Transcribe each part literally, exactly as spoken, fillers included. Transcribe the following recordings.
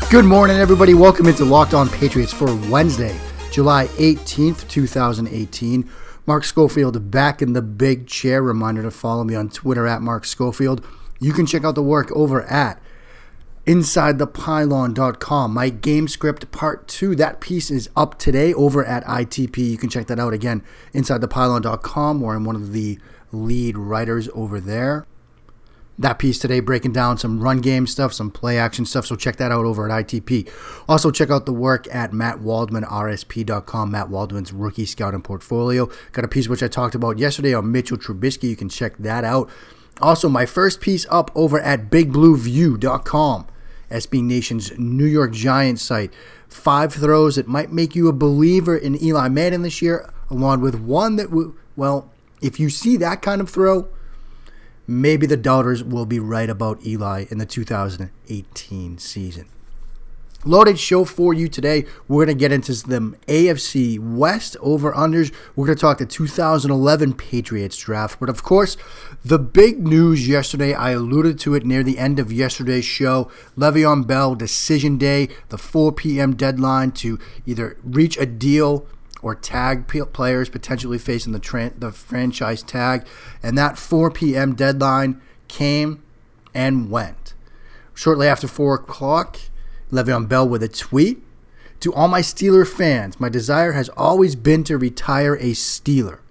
Good morning, everybody. Welcome into Locked On Patriots for Wednesday, July eighteenth, twenty eighteen. Mark Schofield back in the big chair. Reminder to follow me on Twitter at Mark Schofield. You can check out the work over at inside the pylon dot com. My game script part two, that piece is up today over at I T P. You can check that out again, inside the pylon dot com, where I'm one of the lead writers over there. That piece today breaking down some run game stuff, some play action stuff, so check that out over at I T P. Also check out the work at Matt Waldman R S P dot com, Matt Waldman's rookie scouting portfolio. Got a piece which I talked about yesterday on Mitchell Trubisky. You can check that out. Also, my first piece up over at big blue view dot com, S B Nation's New York Giants site. Five throws that might make you a believer in Eli Manning this year, along with one that, w- well, if you see that kind of throw, maybe the doubters will be right about Eli in the two thousand eighteen season. Loaded show for you today. We're going to get into the A F C West over-unders. We're going to talk the two thousand eleven Patriots draft. But of course, the big news yesterday, I alluded to it near the end of yesterday's show. Le'Veon Bell, decision day, the four p.m. deadline to either reach a deal or tag players potentially facing the tra- the franchise tag. And that four p.m. deadline came and went. Shortly after four o'clock, Le'Veon Bell with a tweet: "To all my Steeler fans, my desire has always been to retire a Steeler.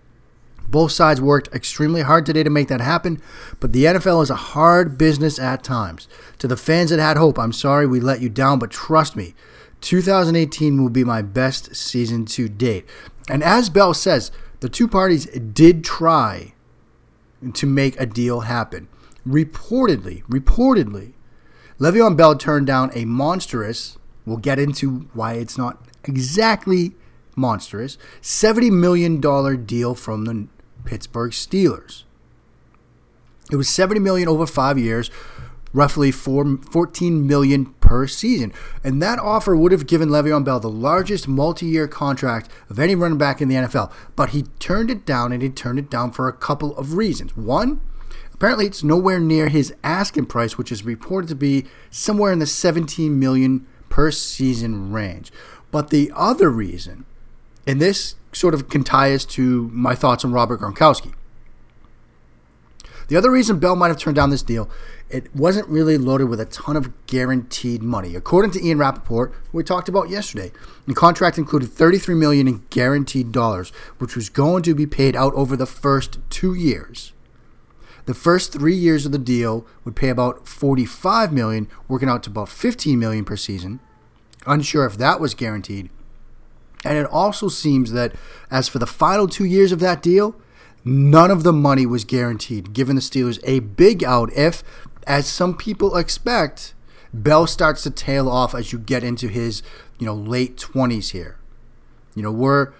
Both sides worked extremely hard today to make that happen, but the N F L is a hard business at times. To the fans that had hope, I'm sorry we let you down, but trust me, two thousand eighteen will be my best season to date." And as Bell says, the two parties did try to make a deal happen. Reportedly, reportedly, Le'Veon Bell turned down a monstrous, we'll get into why it's not exactly monstrous, seventy million dollars deal from the Pittsburgh Steelers. It was seventy million dollars over five years, roughly fourteen million dollars per season. And that offer would have given Le'Veon Bell the largest multi-year contract of any running back in the N F L. But he turned it down, and he turned it down for a couple of reasons. One, apparently it's nowhere near his asking price, which is reported to be somewhere in the seventeen million dollars per season range. But the other reason, and this sort of can tie us to my thoughts on Robert Gronkowski. The other reason Bell might have turned down this deal, it wasn't really loaded with a ton of guaranteed money. According to Ian Rappaport, who we talked about yesterday, the contract included thirty-three million dollars in guaranteed dollars, which was going to be paid out over the first two years. The first three years of the deal would pay about forty-five million dollars, working out to about fifteen million dollars per season. Unsure if that was guaranteed. And it also seems that as for the final two years of that deal, none of the money was guaranteed, giving the Steelers a big out if, as some people expect, Bell starts to tail off as you get into his, you know, late twenties here. You know, we're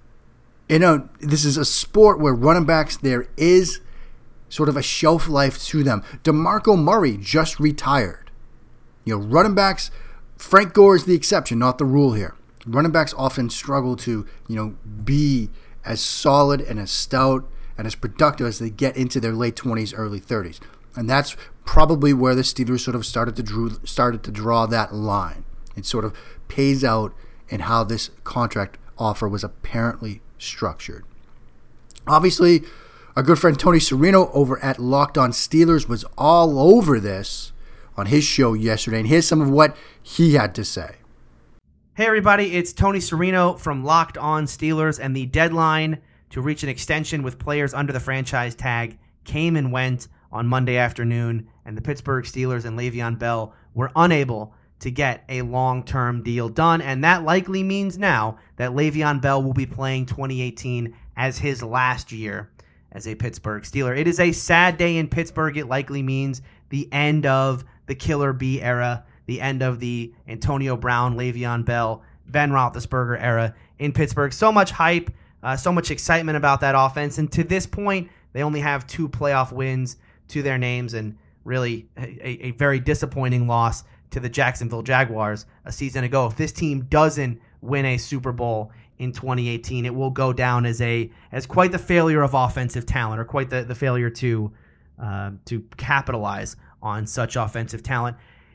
in a this is a sport where running backs, there is sort of a shelf life to them. DeMarco Murray just retired. You know, running backs, Frank Gore is the exception, not the rule here. Running backs often struggle to, you know, be as solid and as stout and as productive as they get into their late twenties, early thirties. And that's probably where the Steelers sort of started to drew, started to draw that line. It sort of pays out in how this contract offer was apparently structured. Obviously, our good friend Tony Serino over at Locked On Steelers was all over this on his show yesterday, and here's some of what he had to say. Hey everybody, it's Tony Serino from Locked On Steelers, and the deadline to reach an extension with players under the franchise tag came and went on Monday afternoon, and the Pittsburgh Steelers and Le'Veon Bell were unable to get a long-term deal done, and that likely means now that Le'Veon Bell will be playing twenty eighteen as his last year as a Pittsburgh Steeler. It is a sad day in Pittsburgh. It likely means the end of the Killer B era, the end of the Antonio Brown, Le'Veon Bell, Ben Roethlisberger era in Pittsburgh. So much hype, uh, so much excitement about that offense. And to this point, they only have two playoff wins to their names, and really a, a very disappointing loss to the Jacksonville Jaguars a season ago. If this team doesn't win a Super Bowl in twenty eighteen, it will go down as a as quite the failure of offensive talent, or quite the, the failure to uh, to capitalize on such offensive talent.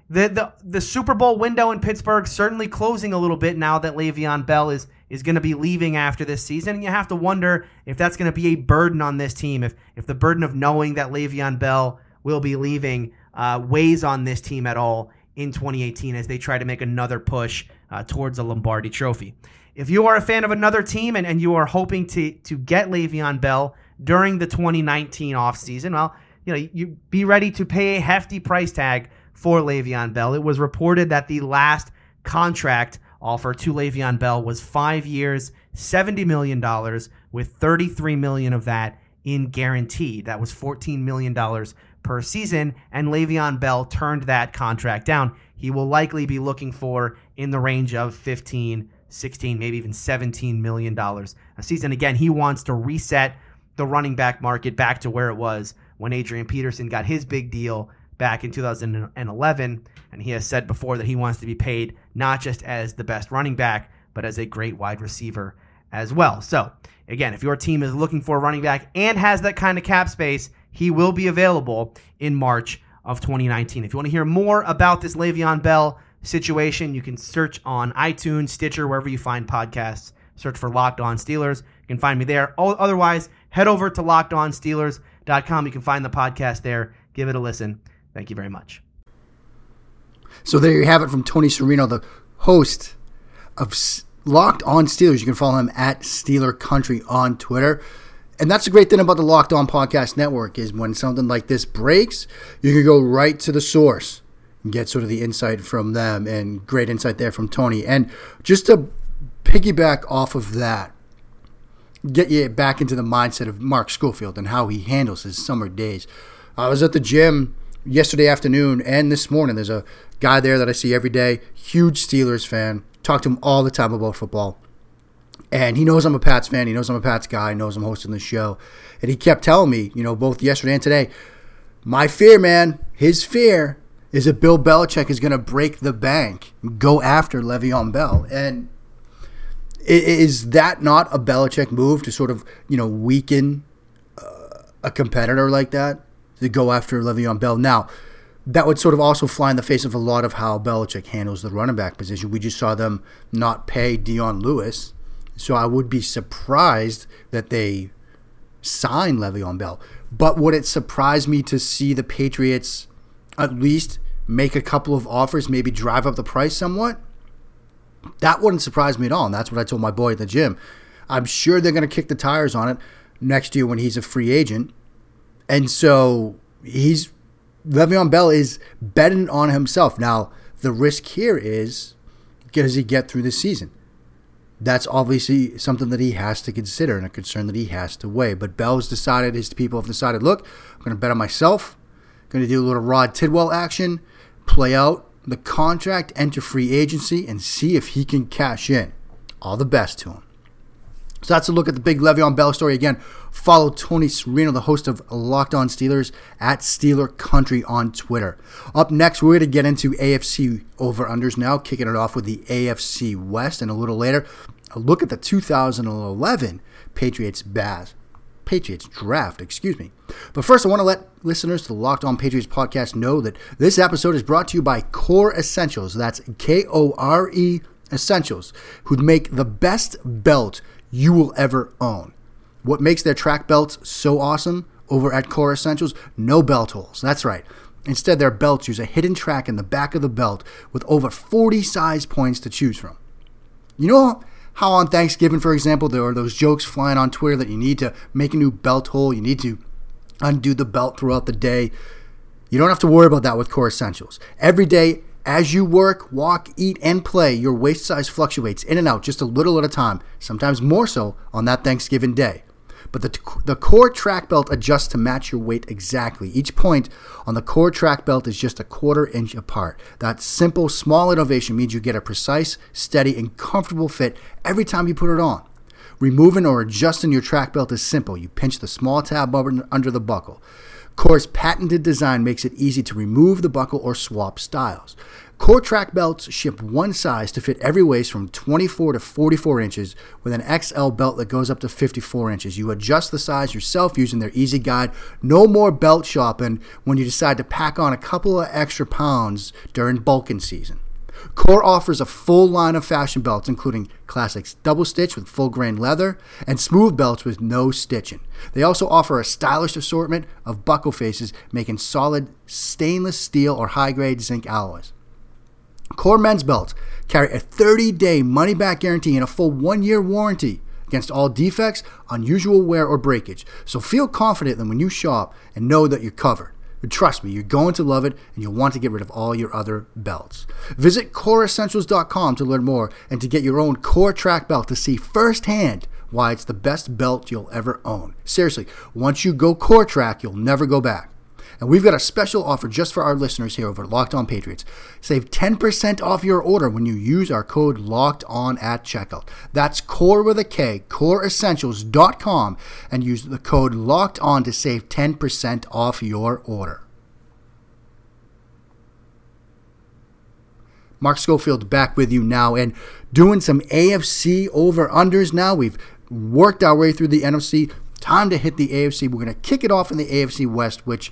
the, the the Super Bowl window in Pittsburgh certainly closing a little bit now that Le'Veon Bell is is going to be leaving after this season. And you have to wonder if that's going to be a burden on this team, if if the burden of knowing that Le'Veon Bell will be leaving uh, weighs on this team at all in twenty eighteen as they try to make another push uh, towards a Lombardi trophy. If you are a fan of another team and, and you are hoping to to get Le'Veon Bell during the twenty nineteen offseason, well, you know, you be ready to pay a hefty price tag for Le'Veon Bell. It was reported that the last contract offer to Le'Veon Bell was five years, seventy million dollars, with thirty-three million dollars of that in guaranteed. That was fourteen million dollars per season, and Le'Veon Bell turned that contract down. He will likely be looking for in the range of fifteen, sixteen, maybe even seventeen million dollars a season. Again, he wants to reset the running back market back to where it was when Adrian Peterson got his big deal back in two thousand eleven, and he has said before that he wants to be paid not just as the best running back, but as a great wide receiver as well. So, again, if your team is looking for a running back and has that kind of cap space, he will be available in March of twenty nineteen. If you want to hear more about this Le'Veon Bell situation, you can search on iTunes, Stitcher, wherever you find podcasts. Search for Locked On Steelers. You can find me there. Otherwise, head over to locked on steelers dot com. You can find the podcast there. Give it a listen. Thank you very much. So there you have it from Tony Serino, the host of Locked On Steelers. You can follow him at Steeler Country on Twitter. And that's the great thing about the Locked On Podcast Network is when something like this breaks, you can go right to the source and get sort of the insight from them, and great insight there from Tony. And just to piggyback off of that, get you back into the mindset of Mark Schofield and how he handles his summer days. I was at the gym yesterday afternoon and this morning. There's a guy there that I see every day, huge Steelers fan. Talk to him all the time about football. And he knows I'm a Pats fan. He knows I'm a Pats guy. He knows I'm hosting the show. And he kept telling me, you know, both yesterday and today, my fear, man, his fear is that Bill Belichick is going to break the bank and go after Le'Veon Bell. And is that not a Belichick move to sort of, you know, weaken uh, a competitor like that, to go after Le'Veon Bell? Now, that would sort of also fly in the face of a lot of how Belichick handles the running back position. We just saw them not pay Dion Lewis. So I would be surprised that they sign Le'Veon Bell. But would it surprise me to see the Patriots at least make a couple of offers, maybe drive up the price somewhat? That wouldn't surprise me at all, and that's what I told my boy at the gym. I'm sure they're going to kick the tires on it next year when he's a free agent. And so he's Le'Veon Bell is betting on himself. Now, the risk here is, does he get through the season? That's obviously something that he has to consider and a concern that he has to weigh. But Bell's decided, his people have decided, look, I'm going to bet on myself. I'm going to do a little Rod Tidwell action, play out the contract, enter free agency, and see if he can cash in. All the best to him. So that's a look at the big Le'Veon Bell story. Again, follow Tony Serino, the host of Locked On Steelers, at Steeler Country on Twitter. Up next, we're going to get into A F C over-unders now, kicking it off with the A F C West, and a little later, a look at the two thousand eleven Patriots Baz. Patriots draft, excuse me. But first, I want to let listeners to the Locked On Patriots podcast know that this episode is brought to you by Core Essentials. That's K O R E Essentials, who make the best belt you will ever own. What makes their track belts so awesome over at Core Essentials? No belt holes. That's right. Instead, their belts use a hidden track in the back of the belt with over forty size points to choose from. You know how on Thanksgiving, for example, there are those jokes flying on Twitter that you need to make a new belt hole, you need to undo the belt throughout the day? You don't have to worry about that with Core Essentials. Every day, as you work, walk, eat, and play, your waist size fluctuates in and out just a little at a time, sometimes more so on that Thanksgiving day. But the, the Core track belt adjusts to match your weight exactly. Each point on the Core track belt is just a quarter inch apart. That simple, small innovation means you get a precise, steady, and comfortable fit every time you put it on. Removing or adjusting your track belt is simple. You pinch the small tab under the buckle. Core's patented design makes it easy to remove the buckle or swap styles. Core track belts ship one size to fit every waist from twenty-four to forty-four inches with an X L belt that goes up to fifty-four inches. You adjust the size yourself using their easy guide. No more belt shopping when you decide to pack on a couple of extra pounds during bulking season. Core offers a full line of fashion belts, including classics double stitch with full grain leather and smooth belts with no stitching. They also offer a stylish assortment of buckle faces, making solid stainless steel or high-grade zinc alloys. Core men's belts carry a thirty-day money-back guarantee and a full one-year warranty against all defects, unusual wear, or breakage. So feel confident that when you shop and know that you're covered. But trust me, you're going to love it, and you'll want to get rid of all your other belts. Visit core essentials dot com to learn more and to get your own Core track belt to see firsthand why it's the best belt you'll ever own. Seriously, once you go Core Track, you'll never go back. And we've got a special offer just for our listeners here over at Locked On Patriots. Save ten percent off your order when you use our code LOCKEDON at checkout. That's Core with a K, core essentials dot com, and use the code LOCKEDON to save ten percent off your order. Mark Schofield back with you now and doing some A F C over-unders now. We've worked our way through the N F C. Time to hit the A F C. We're going to kick it off in the A F C West, which,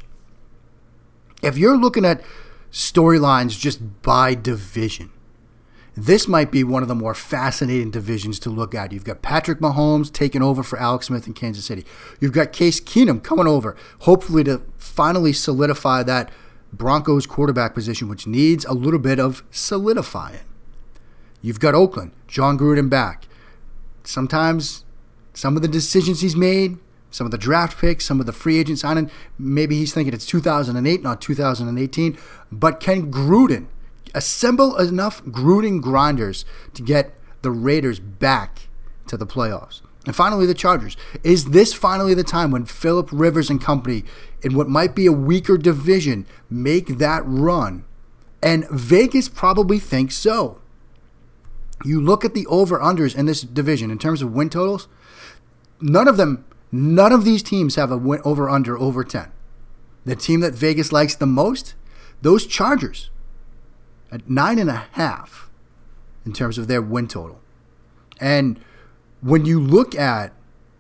if you're looking at storylines just by division, this might be one of the more fascinating divisions to look at. You've got Patrick Mahomes taking over for Alex Smith in Kansas City. You've got Case Keenum coming over, hopefully to finally solidify that Broncos quarterback position, which needs a little bit of solidifying. You've got Oakland, John Gruden back. Sometimes some of the decisions he's made, some of the draft picks, some of the free agent signing, maybe he's thinking it's two thousand eight, not two thousand eighteen. But can Gruden assemble enough Gruden grinders to get the Raiders back to the playoffs? And finally, the Chargers. Is this finally the time when Phillip Rivers and company, in what might be a weaker division, make that run? And Vegas probably thinks so. You look at the over-unders in this division in terms of win totals, none of them None of these teams have a win over-under over ten. The team that Vegas likes the most, those Chargers, at nine and a half in terms of their win total. And when you look at,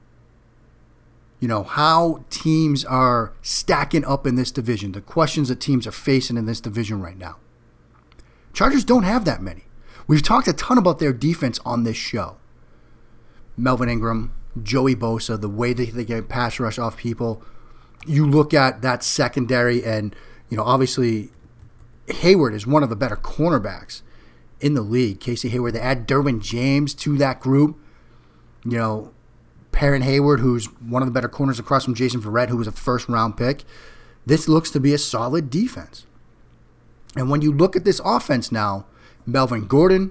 you know, how teams are stacking up in this division, the questions that teams are facing in this division right now, Chargers don't have that many. We've talked a ton about their defense on this show. Melvin Ingram, Joey Bosa, the way that they get pass rush off people. You look at that secondary, and, you know, obviously Hayward is one of the better cornerbacks in the league. Casey Hayward, they add Derwin James to that group. You know, Perrin Hayward, who's one of the better corners across from Jason Verrett, who was a first-round pick. This looks to be a solid defense. And when you look at this offense now, Melvin Gordon,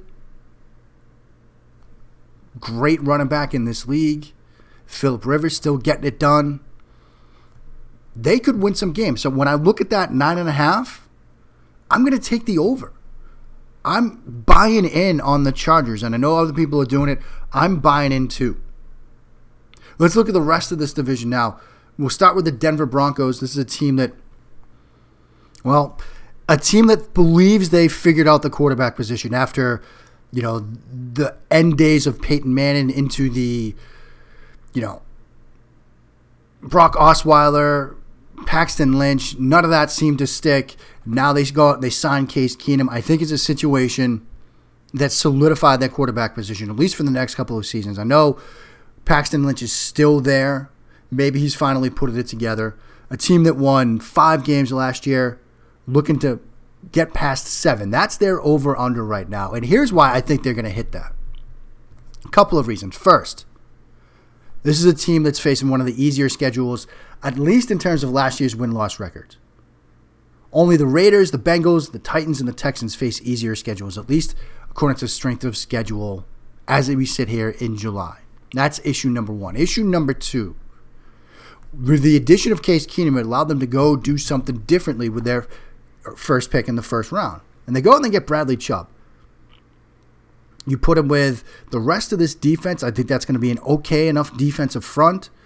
great running back in this league. Phillip Rivers still getting it done. They could win some games. So when I look at that nine and a half, I'm going to take the over. I'm buying in on the Chargers, and I know other people are doing it. I'm buying in too. Let's look at the rest of this division now. We'll start with the Denver Broncos. This is a team that, well, a team that believes they figured out the quarterback position after, you know, the end days of Peyton Manning into the, you know, Brock Osweiler, Paxton Lynch. None of that seemed to stick. Now they go out, they sign Case Keenum. I think it's a situation that solidified that quarterback position, at least for the next couple of seasons. I know Paxton Lynch is still there. Maybe he's finally put it together. A team that won five games last year, looking to get past seven. That's their over-under right now. And here's why I think they're going to hit that. A couple of reasons. First, this is a team that's facing one of the easier schedules, at least in terms of last year's win-loss records. Only the Raiders, the Bengals, the Titans, and the Texans face easier schedules, at least according to strength of schedule as we sit here in July. That's issue number one. Issue number two, with the addition of Case Keenum, it allowed them to go do something differently with their first pick in the first round. And they go and they get Bradley Chubb. You put him with the rest of this defense, I think that's going to be an okay enough defensive front.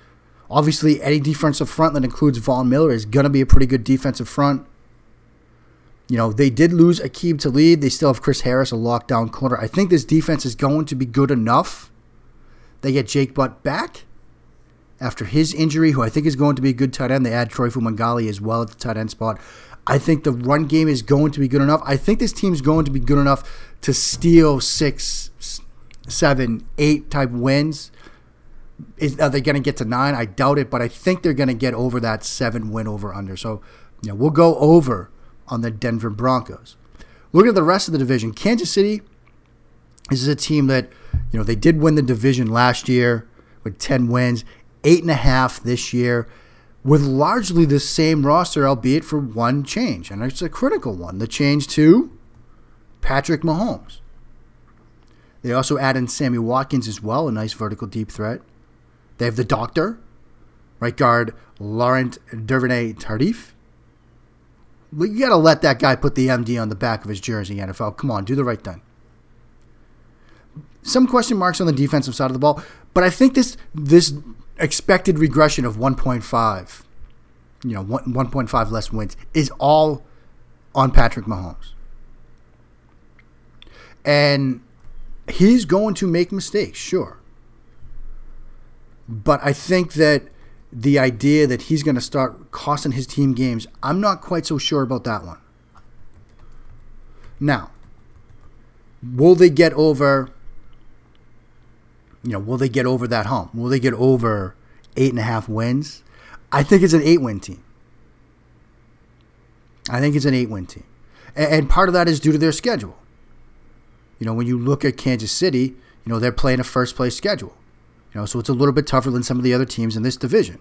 Obviously, any defensive front that includes Von Miller is going to be a pretty good defensive front. You know, they did lose Aqib Talib. They still have Chris Harris, a lockdown corner. I think this defense is going to be good enough. They get Jake Butt back after his injury, who I think is going to be a good tight end. They add Troy Fumagalli as well at the tight end spot. I think the run game is going to be good enough. I think this team's going to be good enough to steal six, seven, eight type wins. Is, are they going to get to nine? I doubt it, but I think they're going to get over that seven win over under. So, you know, we'll go over on the Denver Broncos. Look at the rest of the division. Kansas City, this is a team that, you know, they did win the division last year with ten wins, eight and a half this year, with largely the same roster, albeit for one change, and it's a critical one. The change to Patrick Mahomes. They also add in Sammy Watkins as well, a nice vertical deep threat. They have the doctor, right guard Laurent Duvernay-Tardif. You got to let that guy put the M D on the back of his jersey, N F L. Come on, do the right thing. Some question marks on the defensive side of the ball, but I think this this expected regression of one point five, you know, one point five less wins is all on Patrick Mahomes. And he's going to make mistakes, sure. But I think that the idea that he's going to start costing his team games, I'm not quite so sure about that one. Now, will they get over, you know, will they get over that hump? Will they get over eight and a half wins? I think it's an eight-win team. I think it's an eight-win team. And part of that is due to their schedule. You know, when you look at Kansas City, you know, they're playing a first-place schedule. You know, so it's a little bit tougher than some of the other teams in this division.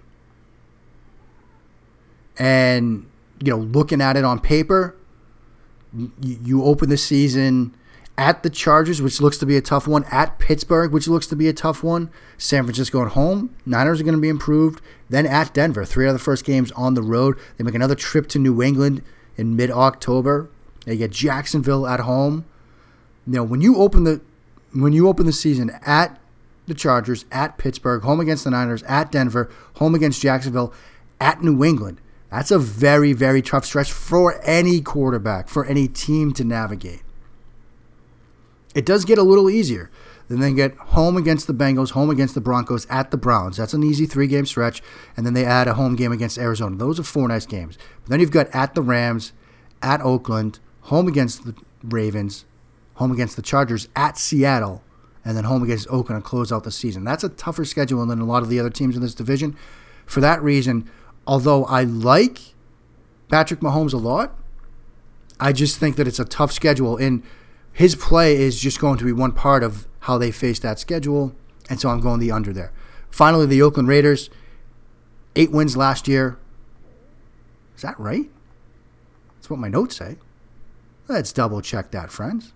And, you know, looking at it on paper, you, you open the season at the Chargers, which looks to be a tough one, at Pittsburgh, which looks to be a tough one, San Francisco at home, Niners are going to be improved, then at Denver, three out of the first games on the road. They make another trip to New England in mid-October. They get Jacksonville at home. You know, when you open the when you open the season at the Chargers, at Pittsburgh, home against the Niners, at Denver, home against Jacksonville, at New England, that's a very, very tough stretch for any quarterback, for any team to navigate. It does get a little easier. Then they get home against the Bengals, home against the Broncos, at the Browns. That's an easy three-game stretch. And then they add a home game against Arizona. Those are four nice games. But then you've got at the Rams, at Oakland, home against the Ravens, home against the Chargers, at Seattle, and then home against Oakland to close out the season. That's a tougher schedule than a lot of the other teams in this division. For that reason, although I like Patrick Mahomes a lot, I just think that it's a tough schedule, and his play is just going to be one part of how they face that schedule, and so I'm going the under there. Finally, the Oakland Raiders, eight wins last year. Is that right? That's what my notes say. Let's double check that, friends.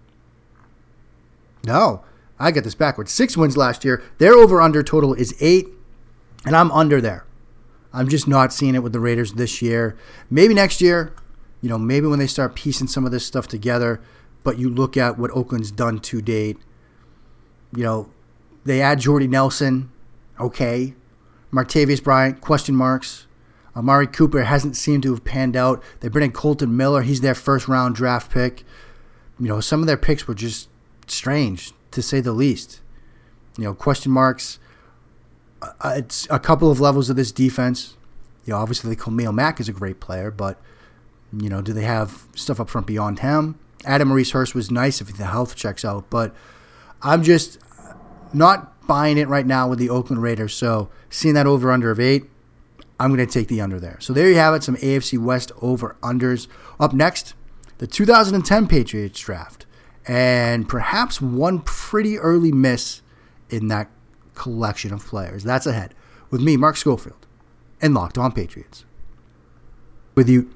No, I got this backwards. Six wins last year. Their over-under total is eight, and I'm under there. I'm just not seeing it with the Raiders this year. Maybe next year, you know, maybe when they start piecing some of this stuff together, but you look at what Oakland's done to date. You know, they add Jordy Nelson, okay. Martavius Bryant, question marks. Amari Cooper hasn't seemed to have panned out. They bring in Colton Miller. He's their first-round draft pick. You know, some of their picks were just strange, to say the least. You know, question marks. Uh, it's a couple of levels of this defense. You know, obviously, Khalil Mack is a great player, but, you know, do they have stuff up front beyond him? Adam Maurice Hurst was nice if the health checks out, but I'm just not buying it right now with the Oakland Raiders. So seeing that over-under of eight, I'm going to take the under there. So there you have it, some A F C West over-unders. Up next, the two thousand ten Patriots draft, and perhaps one pretty early miss in that collection of players. That's ahead with me, Mark Schofield, and Locked On Patriots. With you,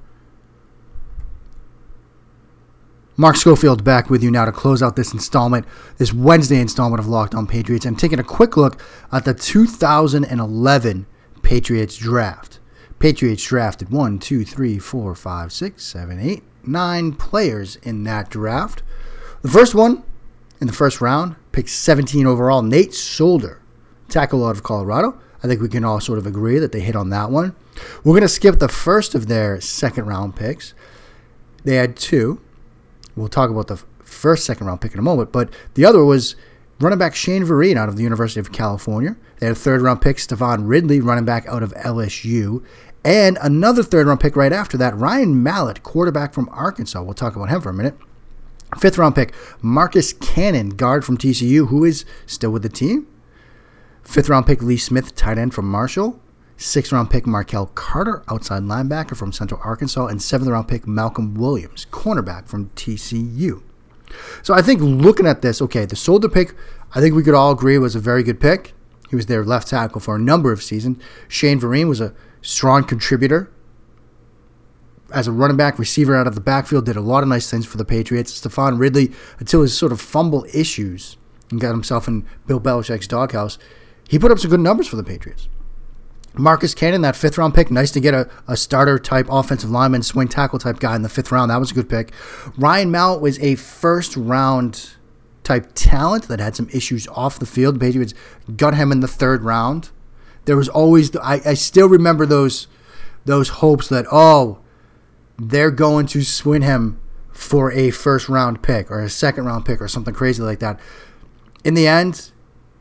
Mark Schofield, back with you now to close out this installment, this Wednesday installment of Locked On Patriots, and taking a quick look at the two thousand eleven Patriots draft. Patriots drafted one, two, three, four, five, six, seven, eight, nine players in that draft. The first one in the first round, picked seventeen overall, Nate Solder, tackle out of Colorado. I think we can all sort of agree that they hit on that one. We're going to skip the first of their second-round picks. They had two. We'll talk about the first second-round pick in a moment, but the other was running back Shane Vereen out of the University of California. They had a third-round pick, Stevan Ridley, running back out of L S U. And another third-round pick right after that, Ryan Mallett, quarterback from Arkansas. We'll talk about him for a minute. Fifth-round pick, Marcus Cannon, guard from T C U, who is still with the team. Fifth-round pick, Lee Smith, tight end from Marshall. Sixth-round pick, Markel Carter, outside linebacker from Central Arkansas. And seventh-round pick, Malcolm Williams, cornerback from T C U. So I think looking at this, okay, the Solder pick, I think we could all agree was a very good pick. He was their left tackle for a number of seasons. Shane Vereen was a strong contributor as a running back, receiver out of the backfield, did a lot of nice things for the Patriots. Stevan Ridley, until his sort of fumble issues and got himself in Bill Belichick's doghouse, he put up some good numbers for the Patriots. Marcus Cannon, that fifth-round pick, nice to get a, a starter-type offensive lineman, swing tackle-type guy in the fifth round. That was a good pick. Ryan Mallett was a first-round type talent that had some issues off the field. The Patriots got him in the third round. There was always, the, I, I still remember those those hopes that, oh, they're going to swing him for a first-round pick or a second-round pick or something crazy like that. In the end,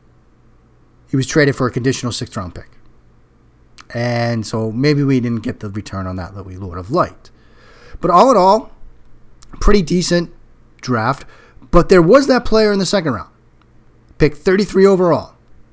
he was traded for a conditional sixth-round pick. And so maybe we didn't get the return on that that we would have liked. But all in all, pretty decent draft. But there was that player in the second round. Pick thirty-three overall.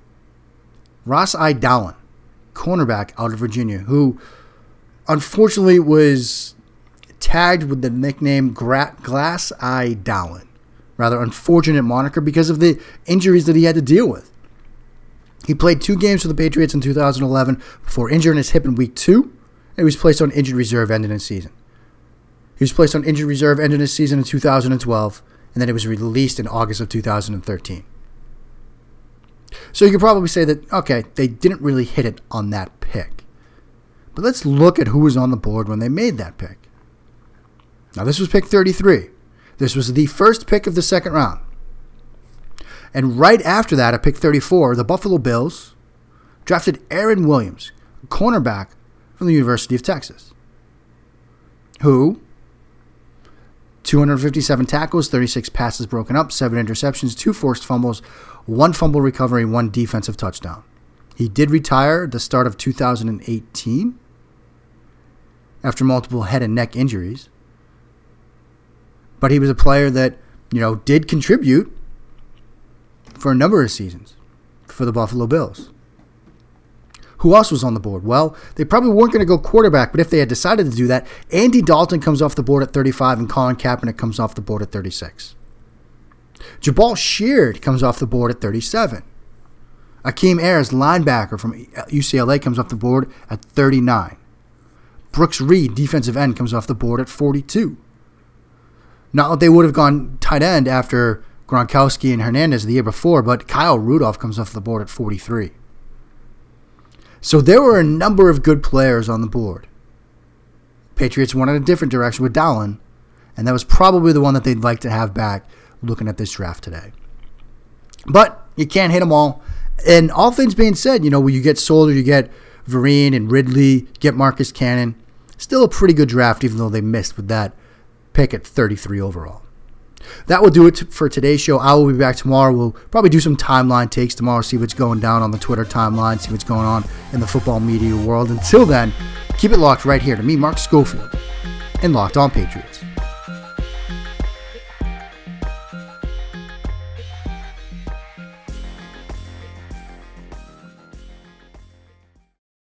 Ross Idallen, cornerback out of Virginia, who unfortunately was tagged with the nickname Gra- Glass Eye Dallin. Rather unfortunate moniker because of the injuries that he had to deal with. He played two games for the Patriots in two thousand eleven before injuring his hip in week two, and he was placed on injured reserve ending his season. He was placed on injured reserve ending his season in two thousand twelve, and then he was released in August of two thousand thirteen. So you could probably say that, okay, they didn't really hit it on that pick. But let's look at who was on the board when they made that pick. Now, this was pick thirty-three. This was the first pick of the second round. And right after that, at pick thirty-four, the Buffalo Bills drafted Aaron Williams, a cornerback from the University of Texas, who, two hundred fifty-seven tackles, thirty-six passes broken up, seven interceptions, two forced fumbles, one fumble recovery, one defensive touchdown. He did retire at the start of two thousand eighteen after multiple head and neck injuries. But he was a player that, you know, did contribute for a number of seasons for the Buffalo Bills. Who else was on the board? Well, they probably weren't going to go quarterback, but if they had decided to do that, Andy Dalton comes off the board at thirty-five and Colin Kaepernick comes off the board at thirty-six. Jabal Sheard comes off the board at thirty-seven. Akeem Ayers, linebacker from U C L A, comes off the board at thirty-nine. Brooks Reed, defensive end, comes off the board at forty-two. Not that they would have gone tight end after Gronkowski and Hernandez the year before, but Kyle Rudolph comes off the board at forty-three. So there were a number of good players on the board. Patriots went in a different direction with Dallin, and that was probably the one that they'd like to have back looking at this draft today. But you can't hit them all. And all things being said, you know, when you get Solder, you get Vereen and Ridley, get Marcus Cannon. Still a pretty good draft, even though they missed with that pick at thirty-three overall. That will do it for today's show. I will be back tomorrow. We'll probably do some timeline takes tomorrow, see what's going down on the Twitter timeline, see what's going on in the football media world. Until then, keep it locked right here to me, Mark Schofield, and Locked On Patriots.